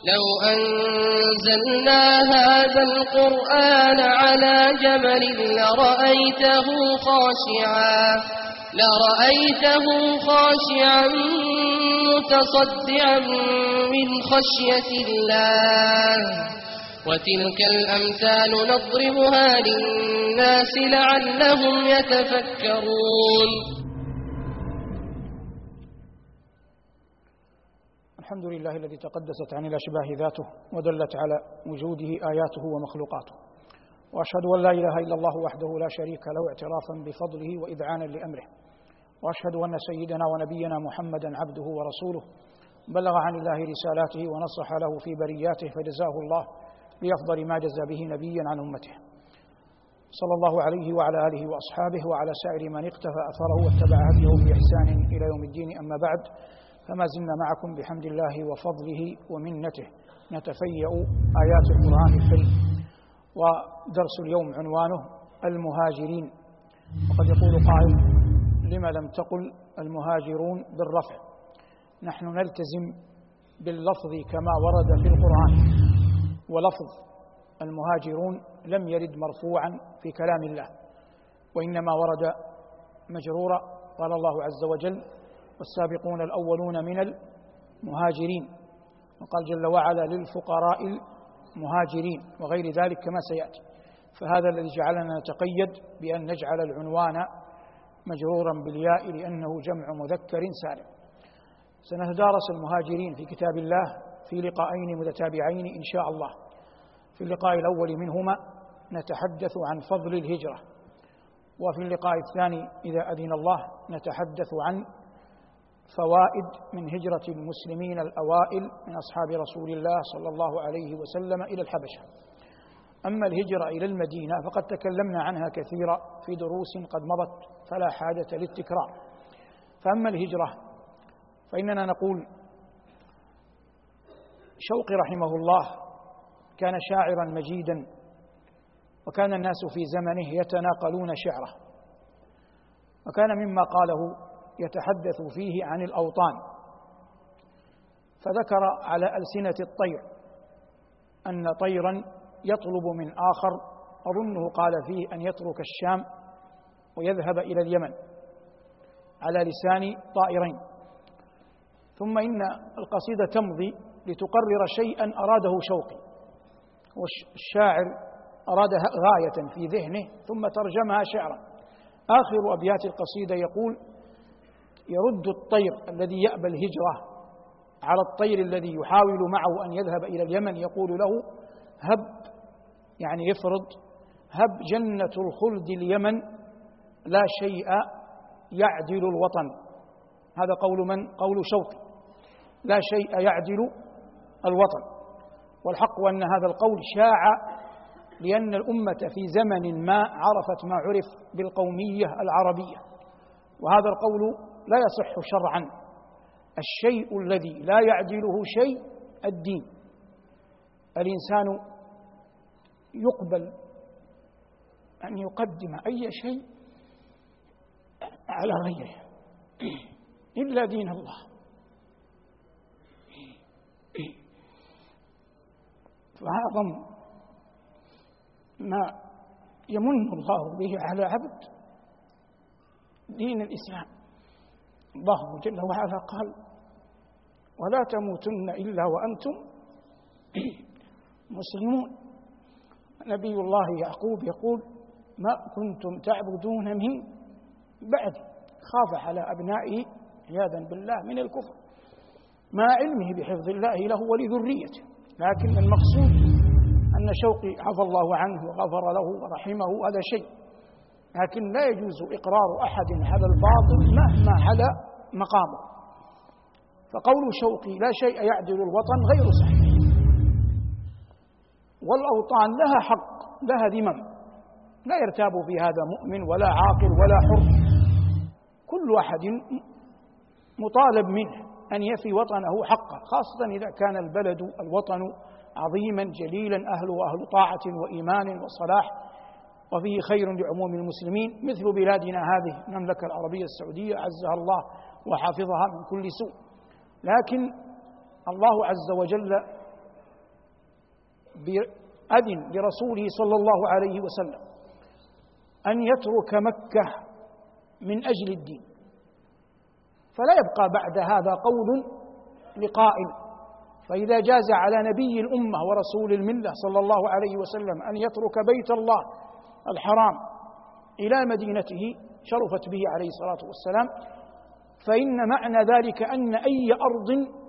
لو أنزلنا هذا القرآن على جبل لرأيته خاشعا متصدعا من خشية الله وتلك الأمثال نضربها للناس لعلهم يتفكرون. الحمد لله الذي تقدست عن الأشباه ذاته ودلت على وجوده آياته ومخلوقاته، وأشهد أن لا إله إلا الله وحده لا شريك له اعترافا بفضله وإذعانا لأمره، وأشهد أن سيدنا ونبينا محمدا عبده ورسوله بلغ عن الله رسالاته ونصح له في برياته فجزاه الله بأفضل ما جزى به نبيا عن أمته، صلى الله عليه وعلى آله وأصحابه وعلى سائر من اقتفى أثره واتبع هديه بإحسان إلى يوم الدين. أما بعد، فما زلنا معكم بحمد الله وفضله ومنته نتفيأ آيات القرآن الكريم، ودرس اليوم عنوانه المهاجرين. وقد يقول قائل: لما لم تقل المهاجرون بالرفع؟ نحن نلتزم باللفظ كما ورد في القرآن، ولفظ المهاجرون لم يرد مرفوعا في كلام الله، وإنما ورد مجرورا. قال الله عز وجل: والسابقون الأولون من المهاجرين، وقال جل وعلا: للفقراء المهاجرين، وغير ذلك كما سيأتي. فهذا الذي جعلنا نتقيد بأن نجعل العنوان مجرورا بالياء لأنه جمع مذكر سالم. سنتدارس المهاجرين في كتاب الله في لقاءين متتابعين إن شاء الله. في اللقاء الأول منهما نتحدث عن فضل الهجرة، وفي اللقاء الثاني إذا أذن الله نتحدث عن فوائد من هجرة المسلمين الأوائل من أصحاب رسول الله صلى الله عليه وسلم إلى الحبشة. أما الهجرة إلى المدينة فقد تكلمنا عنها كثيرا في دروس قد مضت فلا حاجة للتكرار. فأما الهجرة فإننا نقول: شوقي رحمه الله كان شاعرا مجيدا، وكان الناس في زمنه يتناقلون شعره، وكان مما قاله يتحدث فيه عن الأوطان، فذكر على ألسنة الطير أن طيرا يطلب من آخر، أظنه قال فيه أن يترك الشام ويذهب إلى اليمن على لسان طائرين. ثم إن القصيدة تمضي لتقرر شيئا أراده شوقي، والشاعر أراد غاية في ذهنه ثم ترجمها شعرا. آخر أبيات القصيدة يقول: يرد الطير الذي يأبى الهجرة على الطير الذي يحاول معه أن يذهب إلى اليمن، يقول له: هب، يعني يفرض، هب جنة الخلد اليمن لا شيء يعدل الوطن. هذا قول من؟ قول شوقي. لا شيء يعدل الوطن. والحق أن هذا القول شاع لأن الأمة في زمن ما عرفت ما عرف بالقومية العربية، وهذا القول لا يصح شرعا. الشيء الذي لا يعدله شيء الدين. الإنسان يقبل أن يقدم أي شيء على غيره إلا دين الله. فأعظم ما يمن الله به على عبد دين الإسلام. الله جل وعلا قال: ولا تموتن إلا وأنتم مسلمون. نبي الله يعقوب يقول: ما كنتم تعبدون من بعد، خاف على أبنائه عياذا بالله من الكفر، مع علمه بحفظ الله له ولذريته. لكن المقصود أن شوقي عفى الله عنه وغفر له ورحمه هذا شيء، لكن لا يجوز إقرار أحد على الباطل مهما على مقامه. فقول شوقي لا شيء يعدل الوطن غير صحيح. والأوطان لها حق، لها ذمم، لا يرتاب في هذا مؤمن ولا عاقل ولا حر. كل أحد مطالب منه أن يفي وطنه حقه، خاصة إذا كان البلد الوطن عظيما جليلا أهله أهل طاعة وإيمان وصلاح وفيه خير لعموم المسلمين، مثل بلادنا هذه المملكة العربية السعودية عزها الله وحافظها من كل سوء. لكن الله عز وجل أذن لرسوله صلى الله عليه وسلم أن يترك مكة من أجل الدين، فلا يبقى بعد هذا قول لقائل. فإذا جاز على نبي الأمة ورسول الملة صلى الله عليه وسلم أن يترك بيت الله الحرام إلى مدينته شرفت به عليه الصلاة والسلام، فإن معنى ذلك أن أي أرض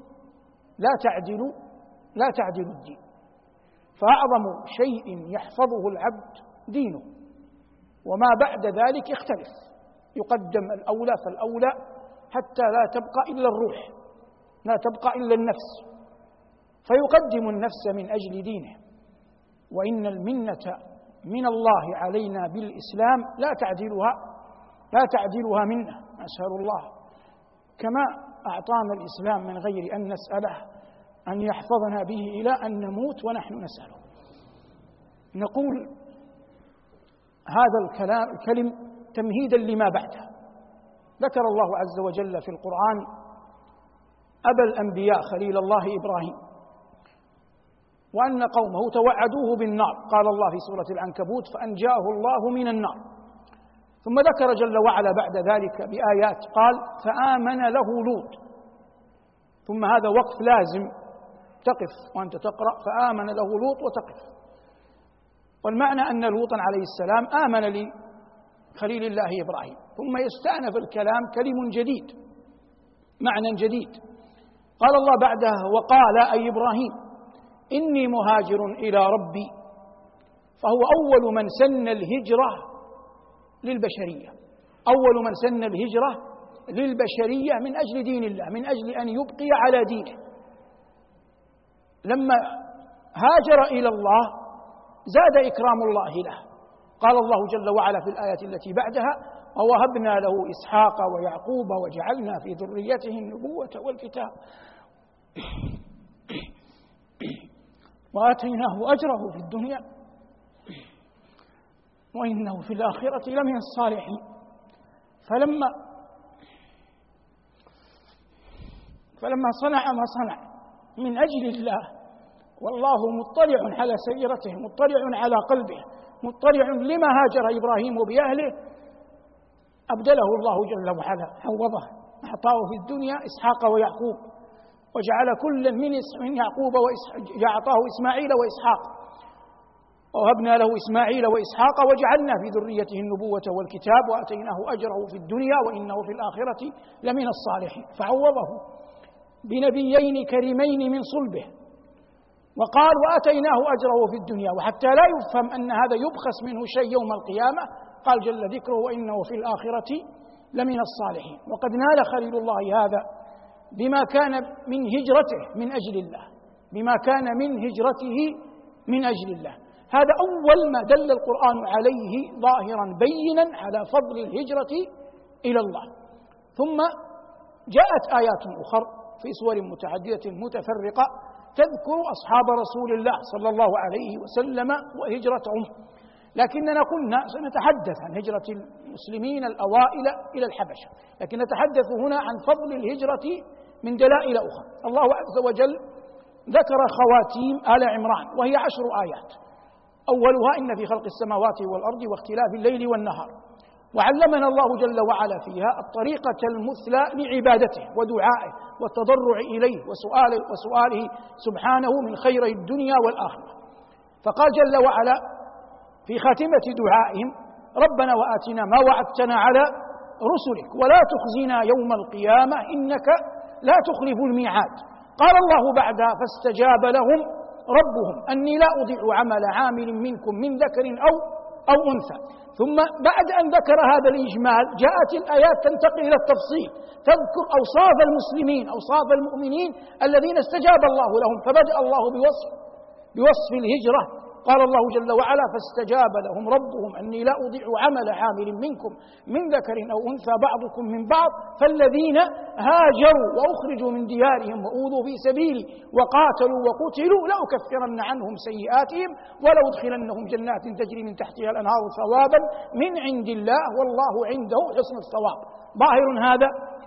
لا تعدل الدين، فأعظم شيء يحفظه العبد دينه، وما بعد ذلك يختلف، يقدم الأولى فالأولى حتى لا تبقى إلا الروح، لا تبقى إلا النفس، فيقدم النفس من أجل دينه. وإن المنة من الله علينا بالإسلام لا تعدلها منه، أسأل الله كما أعطانا الإسلام من غير أن نسأله أن يحفظنا به إلى أن نموت ونحن نسأله. نقول هذا الكلم تمهيدا لما بعده. ذكر الله عز وجل في القرآن أبا الأنبياء خليل الله إبراهيم، وأن قومه توعدوه بالنار، قال الله في سورة العنكبوت فأنجاه الله من النار. ثم ذكر جل وعلا بعد ذلك بآيات قال فآمن له لوط، ثم هذا وقف لازم تقف وأنت تقرأ فآمن له لوط وتقف. والمعنى أن لوطا عليه السلام آمن لخليل الله إبراهيم، ثم يستأنف الكلام كلم جديد، معنى جديد. قال الله بعدها وقال أي إبراهيم إني مهاجر إلى ربي، فهو أول من سن الهجرة للبشرية، أول من سن الهجرة للبشرية من أجل دين الله، من أجل أن يبقي على دينه. لما هاجر إلى الله زاد إكرام الله له، قال الله جل وعلا في الآية التي بعدها ووهبنا له إسحاق ويعقوب وجعلنا في ذريته النبوة والكتاب وآتيناه أجره في الدنيا وإنه في الآخرة لمن الصالحين. فلما صنع ما صنع من أجل الله، والله مطلع على سيرته، مطلع على قلبه، مطلع لما هاجر إبراهيم بأهله، أبدله الله جل وعلا، عوضه، أعطاه في الدنيا إسحاق ويعقوب، وجعل كل من يعقوب أعطاه إسماعيل وإسحاق، ووهبنا له إسماعيل وإسحاق وجعلنا في ذريته النبوة والكتاب وآتيناه أجره في الدنيا وإنه في الآخرة لمن الصالحين. فعوضه بنبيين كريمين من صلبه، وقال وآتيناه أجره في الدنيا، وحتى لا يفهم أن هذا يبخس منه شيء يوم القيامة قال جل ذكره وإنه في الآخرة لمن الصالحين. وقد نال خليل الله هذا بما كان من هجرته من أجل الله، بما كان من هجرته من أجل الله. هذا أول ما دل القرآن عليه ظاهرا بينا على فضل الهجرة إلى الله. ثم جاءت آيات أخرى في سور متعددة متفرقة تذكر أصحاب رسول الله صلى الله عليه وسلم وهجرتهم، لكننا كنا سنتحدث عن هجرة المسلمين الأوائل إلى الحبشة، لكن نتحدث هنا عن فضل الهجرة من دلائل أخرى. الله عز وجل ذكر خواتيم آل عمران وهي 10 آيات، أولها إن في خلق السماوات والأرض واختلاف الليل والنهار، وعلمنا الله جل وعلا فيها الطريقة المثلى لعبادته ودعائه والتضرع إليه وسؤاله سبحانه من خير الدنيا والآخرة. فقال جل وعلا في خاتمة دعائهم ربنا وآتنا ما وعدتنا على رسلك ولا تخزنا يوم القيامة إنك لا تخلف الميعاد. قال الله بعدها فاستجاب لهم ربهم أني لا أضيع عمل عامل منكم من ذكر أو أنثى. ثم بعد أن ذكر هذا الإجمال جاءت الآيات تنتقل إلى التفصيل، تذكر أوصاف المسلمين، أوصاف المؤمنين الذين استجاب الله لهم، فبدأ الله بوصف الهجرة. قال الله جل وعلا فاستجاب لهم ربهم أني لا أضيع عمل عامل منكم من ذكر أو أنثى بعضكم من بعض فالذين هاجروا وأخرجوا من ديارهم وأوذوا في سبيلي وقاتلوا وقتلوا لأكفرن عنهم سيئاتهم ولأدخلنهم جنات تجري من تحتها الأنهار ثوابا من عند الله والله عنده حسن الثواب. ظاهر هذا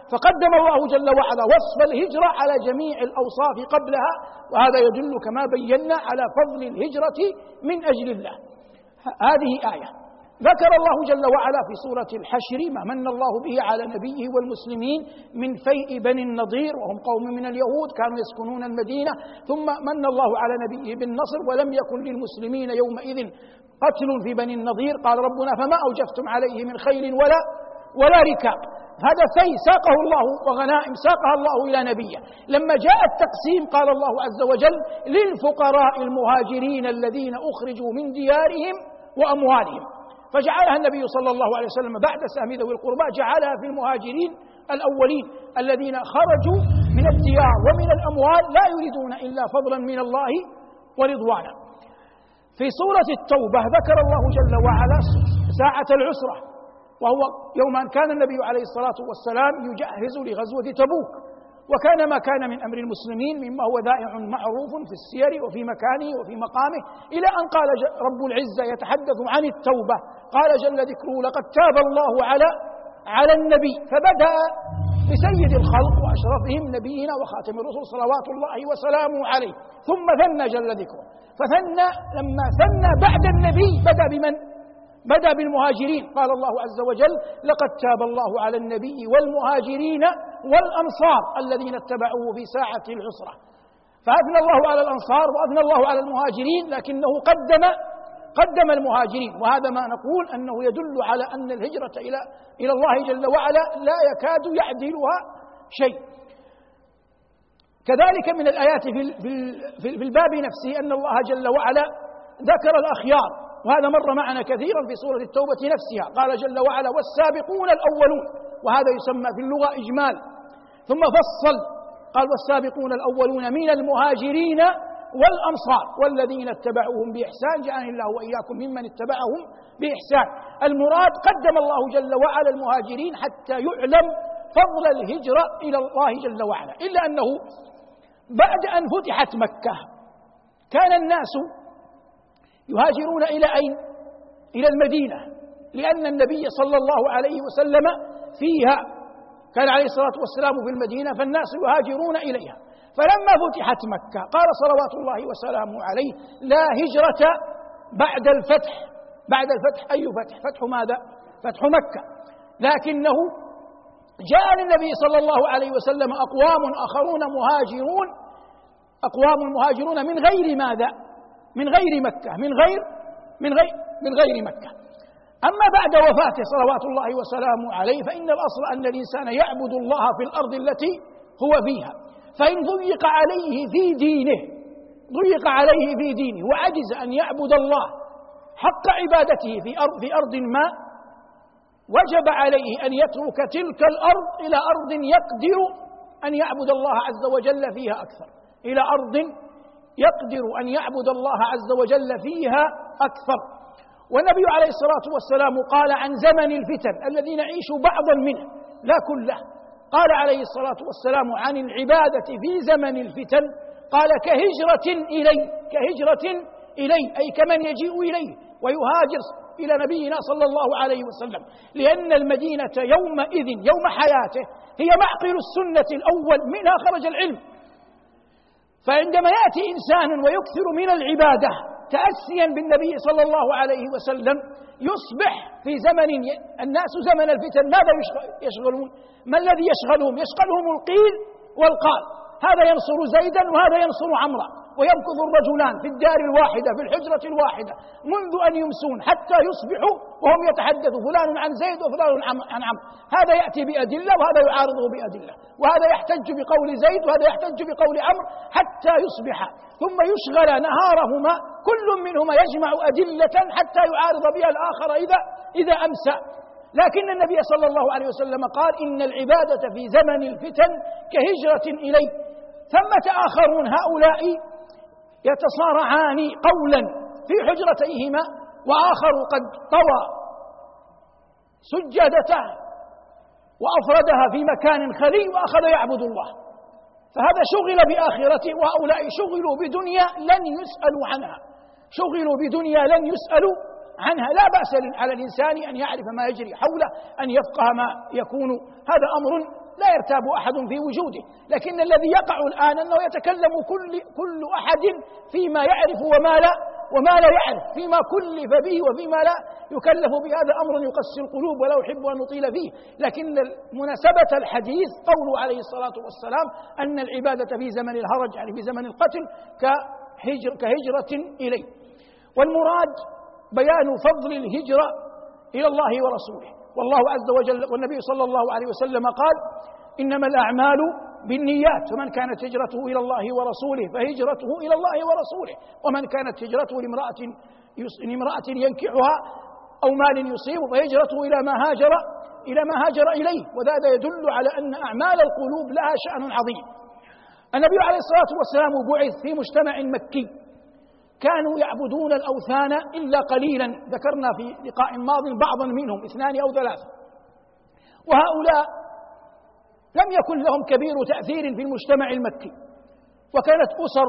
فقدم الله جل وعلا وصف الهجرة على جميع الأوصاف قبلها، وهذا يدل كما بينا على فضل الهجرة من أجل الله. هذه آية. ذكر الله جل وعلا في سورة الحشر ما من الله به على نبيه والمسلمين من فيء بني النضير، وهم قوم من اليهود كانوا يسكنون المدينة، ثم من الله على نبيه بالنصر ولم يكن للمسلمين يومئذ قتل في بني النضير. قال ربنا فما أوجفتم عليه من خيل ولا ركاب. هذا في ساقه الله وغنائم ساقها الله إلى نبيه. لما جاء التقسيم قال الله عز وجل للفقراء المهاجرين الذين أخرجوا من ديارهم وأموالهم، فجعلها النبي صلى الله عليه وسلم بعد سهم ذوي القربى جعلها في المهاجرين الأولين الذين خرجوا من الديار ومن الأموال لا يريدون إلا فضلا من الله ورضوانا. في سورة التوبة ذكر الله جل وعلا ساعة العسرة، وهو يوم أن كان النبي عليه الصلاة والسلام يجهز لغزوة تبوك، وكان ما كان من أمر المسلمين مما هو ذائع معروف في السير وفي مكانه وفي مقامه، إلى أن قال رب العزة يتحدث عن التوبة قال جل ذكره لقد تاب الله على النبي، فبدأ بسيد الخلق وأشرفهم نبينا وخاتم الرسل صلوات الله وسلامه عليه، ثم ثنى جل ذكره، فثنى لما ثنى بعد النبي بدأ بمن؟ بدأ بالمهاجرين. قال الله عز وجل لقد تاب الله على النبي والمهاجرين والأنصار الذين اتبعوه في ساعة العسرة، فأثنى الله على الأنصار وأثنى الله على المهاجرين، لكنه قدم المهاجرين، وهذا ما نقول أنه يدل على أن الهجرة إلى الله جل وعلا لا يكاد يعدلها شيء. كذلك من الآيات في الباب نفسه أن الله جل وعلا ذكر الأخيار، وهذا مر معنا كثيرا في سورة التوبة نفسها. قال جل وعلا والسابقون الأولون، وهذا يسمى في اللغة إجمال، ثم فصل قال والسابقون الأولون من المهاجرين والأنصار والذين اتبعوهم بإحسان جعلني الله وإياكم ممن اتبعهم بإحسان. المراد قدم الله جل وعلا المهاجرين حتى يعلم فضل الهجرة إلى الله جل وعلا، إلا أنه بعد أن فتحت مكة كان الناس يهاجرون إلى أين؟ إلى المدينة، لأن النبي صلى الله عليه وسلم فيها، كان عليه الصلاة والسلام في المدينة، فالناس يهاجرون إليها. فلما فتحت مكة قال صلوات الله وسلامه عليه لا هجرة بعد الفتح. بعد الفتح أي فتح؟ فتح ماذا؟ فتح مكة. لكنه جاء للنبي صلى الله عليه وسلم أقوام آخرون مهاجرون، أقوام مهاجرون من غير ماذا؟ من غير مكة، من غير مكة. أما بعد وفاته صلوات الله وسلامه عليه فإن الأصل أن الإنسان يعبد الله في الأرض التي هو فيها، فإن ضيق عليه في دينه وعجز أن يعبد الله حق عبادته في أرض ما، وجب عليه أن يترك تلك الأرض إلى أرض يقدر أن يعبد الله عز وجل فيها أكثر، إلى أرض يقدر أن يعبد الله عز وجل فيها أكثر. والنبي عليه الصلاة والسلام قال عن زمن الفتن الذي نعيش بعضا منه لا كله، قال عليه الصلاة والسلام عن العبادة في زمن الفتن قال كهجرة إلي، أي كمن يجيء إليه ويهاجر إلى نبينا صلى الله عليه وسلم، لأن المدينة يومئذ يوم حياته هي معقل السنة الأول، منها خرج العلم. فعندما يأتي إنسان ويكثر من العبادة تأسيا بالنبي صلى الله عليه وسلم يصبح في زمن الناس زمن الفتن ماذا يشغلون؟ ما الذي يشغلهم؟ يشغلهم القيل والقال، هذا ينصر زيدا وهذا ينصر عمرا، ويمكث الرجلان في الدار الواحدة في الحجرة الواحدة منذ أن يمسون حتى يصبحوا وهم يتحدثوا فلان عن زيد وفلان عن عمرو، هذا يأتي بأدلة وهذا يعارضه بأدلة، وهذا يحتج بقول زيد وهذا يحتج بقول عمرو حتى يصبح، ثم يشغل نهارهما كل منهما يجمع أدلة حتى يعارض بها الآخر إذا أمسى. لكن النبي صلى الله عليه وسلم قال إن العبادة في زمن الفتن كهجرة إليه. ثمة آخرون هؤلاء يتصارعان قولا في حجرتيهما، وآخر قد طوى سجادته وأفردها في مكان خلي وأخذ يعبد الله، فهذا شغل بآخرته، وهؤلاء شغلوا بدنيا لن يسألوا عنها. لا بأس على الإنسان أن يعرف ما يجري حوله، أن يفقه ما يكون، هذا لا يرتاب أحد في وجوده، لكن الذي يقع الآن أنه يتكلم كل أحد فيما يعرف وما لا يعرف، فيما كلف به وفيما لا يكلف به. هذا أمر يقسي القلوب ولا أحب أن نطيل فيه، لكن مناسبة الحديث قوله عليه الصلاة والسلام أن العبادة في زمن الهرج يعني في زمن القتل كهجرة إليه. والمراد بيان فضل الهجرة إلى الله ورسوله، والله عز وجل والنبي صلى الله عليه وسلم قال إنما الأعمال بالنيات، فمن كانت هجرته إلى الله ورسوله فهجرته إلى الله ورسوله، ومن كانت هجرته لامرأة ينكحها أو مال يصيب فهجرته إلى ما هاجر إليه. وهذا يدل على أن أعمال القلوب لها شأن عظيم. النبي عليه الصلاة والسلام بعث في مجتمع مكي كانوا يعبدون الأوثان إلا قليلا، ذكرنا في لقاء ماض بعضا منهم 2 أو 3، وهؤلاء لم يكن لهم كبير تأثير في المجتمع المكي، وكانت أسر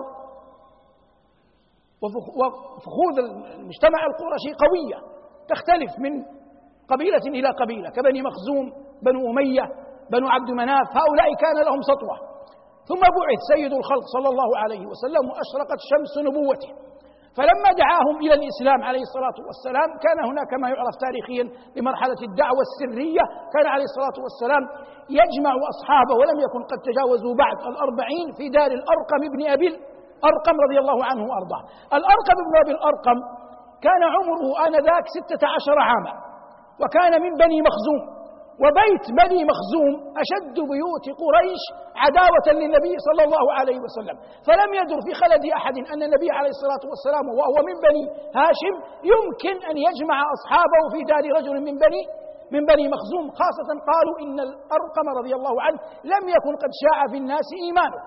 وفخوذ المجتمع القرشي قوية تختلف من قبيلة إلى قبيلة، كبني مخزوم، بنو أمية، بنو عبد مناف، هؤلاء كان لهم سطوة. ثم بعث سيد الخلق صلى الله عليه وسلم وأشرقت شمس نبوته، فلما دعاهم إلى الإسلام عليه الصلاة والسلام كان هناك ما يعرف تاريخيا بمرحلة الدعوة السرية، كان عليه الصلاة والسلام يجمع أصحابه ولم يكن قد تجاوزوا بعد 40 في دار الأرقم ابن أبي الأرقم رضي الله عنه وأرضاه. الأرقم ابن أبي الأرقم كان عمره آنذاك 16 عاما، وكان من بني مخزوم، وبيت بني مخزوم أشد بيوت قريش عداوة للنبي صلى الله عليه وسلم، فلم يدر في خلد أحد أن النبي عليه الصلاة والسلام وهو من بني هاشم يمكن أن يجمع أصحابه في دار رجل من بني مخزوم، خاصة قالوا إن الأرقم رضي الله عنه لم يكن قد شاع في الناس إيمانه.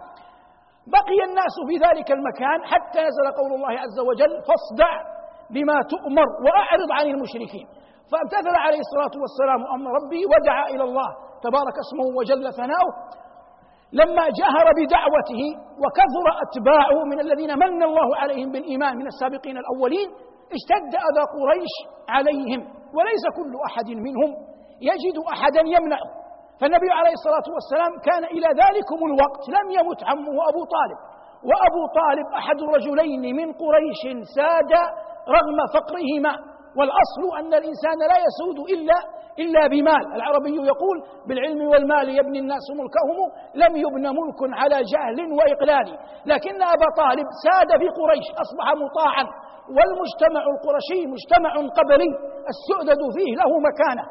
بقي الناس في ذلك المكان حتى نزل قول الله عز وجل فاصدع بما تؤمر وأعرض عن المشركين، فامتثل عليه الصلاة والسلام أمر ربه ودعا إلى الله تبارك اسمه وجل ثناؤه. لما جهر بدعوته وكثر أتباعه من الذين من الله عليهم بالإيمان من السابقين الأولين اشتد أذى قريش عليهم، وليس كل أحد منهم يجد أحدا يمنعه. فالنبي عليه الصلاة والسلام كان إلى ذلكم الوقت لم يمت عمه أبو طالب، وأبو طالب أحد رجلين من قريش ساد رغم فقرهما، والأصل أن الإنسان لا يسود إلا بمال. العربي يقول بالعلم والمال يبني الناس ملكهم، لم يبن ملك على جهل وإقلال، لكن أبا طالب ساد في قريش أصبح مطاعا، والمجتمع القرشي مجتمع قبلي السؤدد فيه له مكانة.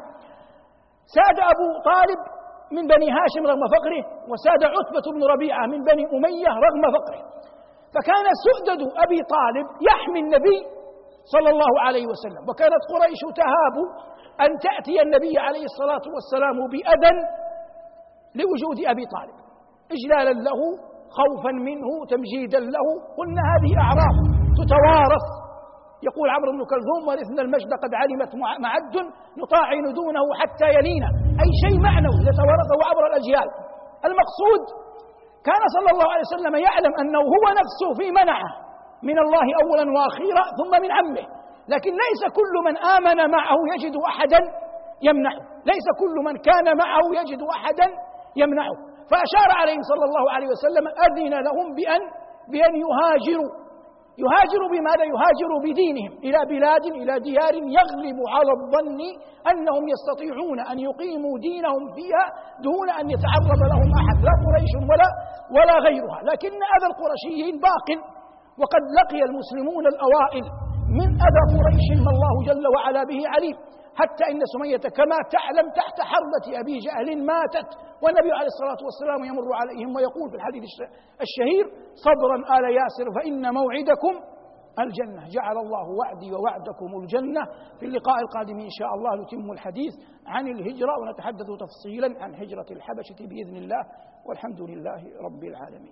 ساد أبو طالب من بني هاشم رغم فقره، وساد عتبة بن ربيعة من بني أمية رغم فقره، فكان سؤدد أبي طالب يحمي النبي صلى الله عليه وسلم، وكانت قريش تهاب أن تأتي النبي عليه الصلاة والسلام بأذى لوجود أبي طالب، إجلالا له، خوفا منه، تمجيدا له. قلنا هذه أعراف تتوارث. يقول عمرو بن كلثوم ورثنا المجد قد علمت معد نطاعن دونه حتى يلينا، أي شيء معنوي يتوارثه عبر الأجيال. المقصود كان صلى الله عليه وسلم يعلم أنه هو نفسه في منعه من الله أولا وأخيرا ثم من عمه، لكن ليس كل من آمن معه يجد أحدا يمنعه، ليس كل من كان معه يجد أحدا يمنعه. فأشار عليهم صلى الله عليه وسلم أذن لهم بأن يهاجروا بماذا؟ يهاجروا بدينهم إلى بلاد إلى ديار يغلب على الظن أنهم يستطيعون أن يقيموا دينهم فيها دون أن يتعرض لهم أحد، لا قريش ولا غيرها. لكن أذى القرشيين باق، وقد لقي المسلمون الأوائل من أذى قريش ما الله جل وعلا به عليم، حتى إن سمية كما تعلم تحت حربة أبي جهل ماتت، والنبي عليه الصلاة والسلام يمر عليهم ويقول في الحديث الشهير صبرا آل ياسر فإن موعدكم الجنة. جعل الله وعدي ووعدكم الجنة. في اللقاء القادم إن شاء الله نتم الحديث عن الهجرة ونتحدث تفصيلا عن هجرة الحبشة بإذن الله، والحمد لله رب العالمين.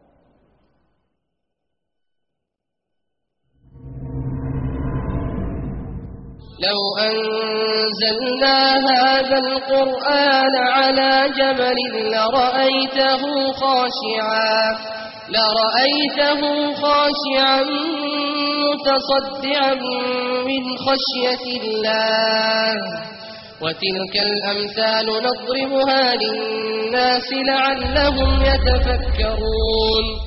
لو أنزلنا هذا القرآن على جبل لرأيته خاشعا متصدعا من خشية الله، وتلك الأمثال نضربها للناس لعلهم يتفكرون